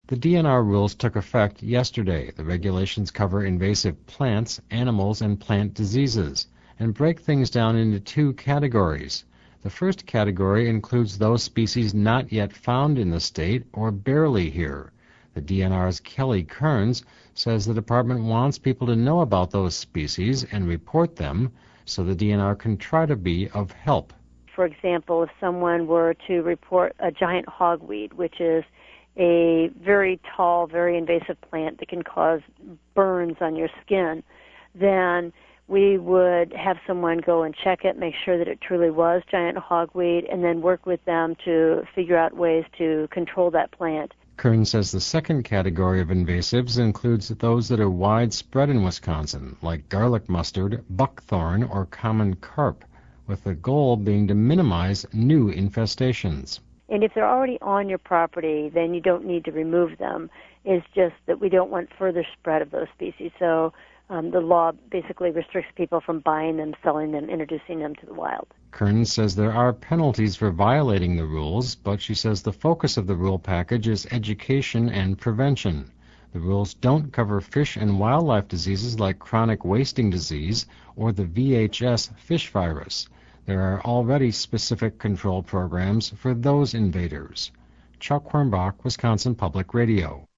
The DNR rules took effect yesterday. The regulations cover invasive plants, animals, and plant diseases, and break things down into two categories. The first category includes those species not yet found in the state or barely here. The DNR's Kelly Kearns says the department wants people to know about those species and report them so the DNR can try to be of help. For example, if someone were to report a giant hogweed, which is a very tall, very invasive plant that can cause burns on your skin, then we would have someone go and check it, make sure that it truly was giant hogweed, and then work with them to figure out ways to control that plant. Kern says the second category of invasives includes those that are widespread in Wisconsin, like garlic mustard, buckthorn, or common carp, with the goal being to minimize new infestations. And if they're already on your property, then you don't need to remove them. It's just that we don't want further spread of those species. So the law basically restricts people from buying them, selling them, introducing them to the wild. Kern says there are penalties for violating the rules, but she says the focus of the rule package is education and prevention. The rules don't cover fish and wildlife diseases like chronic wasting disease or the VHS fish virus. There are already specific control programs for those invaders. Chuck Hornbach, Wisconsin Public Radio.